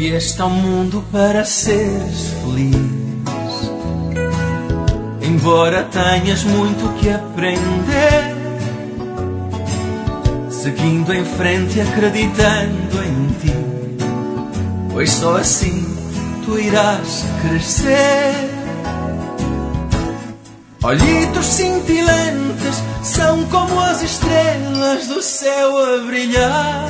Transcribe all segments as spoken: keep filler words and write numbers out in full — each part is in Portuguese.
Vieste ao mundo para seres feliz, embora tenhas muito que aprender, seguindo em frente e acreditando em ti, pois só assim tu irás crescer. Olhitos cintilantes são como as estrelas do céu a brilhar,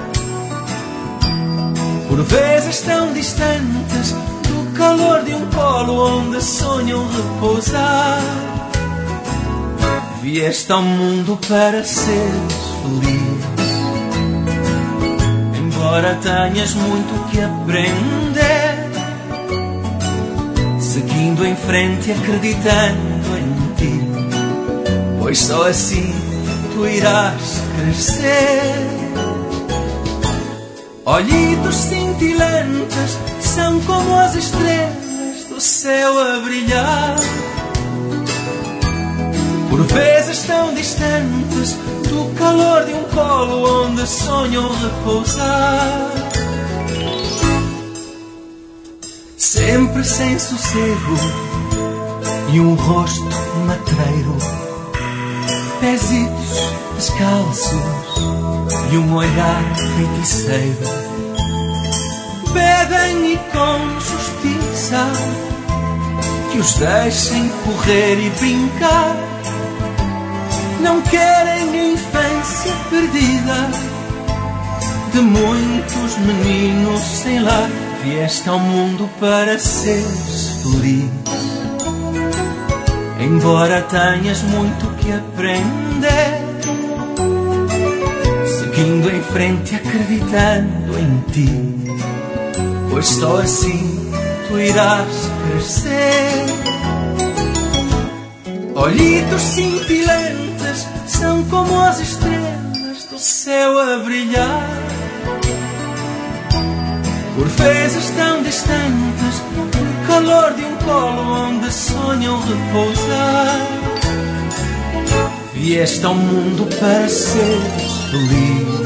por vezes tão distantes do calor de um colo onde sonham repousar. Vieste ao mundo para seres feliz, embora tenhas muito que aprender, seguindo em frente e acreditando em ti, pois só assim tu irás crescer. Olhitos cintilantes são como as estrelas do céu a brilhar, por vezes tão distantes do calor de um colo onde sonham repousar. Sempre sem sossego e um rosto matreiro, pezitos descalços e um olhar feiticeiro, pedem e com justiça que os deixem correr e brincar. Não querem a infância perdida de muitos meninos sem lar. Vieste ao mundo para seres feliz, embora tenhas muito que aprender, seguindo em frente e acreditando em ti, pois só assim tu irás crescer. Olhitos cintilantes são como as estrelas do céu a brilhar, por vezes tão distantes do calor de um colo onde sonham repousar. Vieste ao mundo para seres feliz,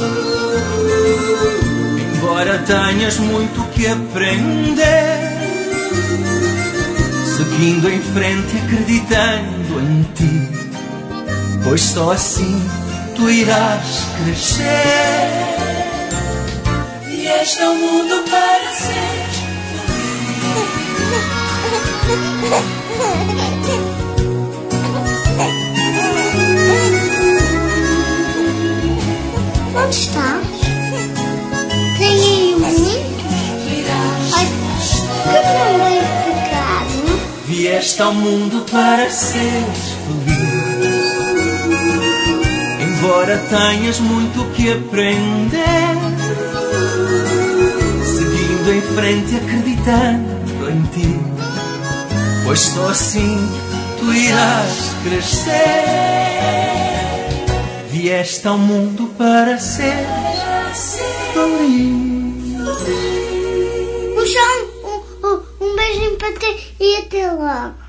embora tenhas muito que aprender, seguindo em frente e acreditando em ti, pois só assim tu irás crescer. Vieste ao mundo para ser Onde estás? Tem aí muitos? Ai, que não veio pecado. Vieste ao mundo para seres feliz, embora tenhas muito que aprender, seguindo em frente e acreditando em ti, pois só assim tu irás crescer. Vieste ao mundo para ser feliz. Um, um, um beijinho para ti e até logo.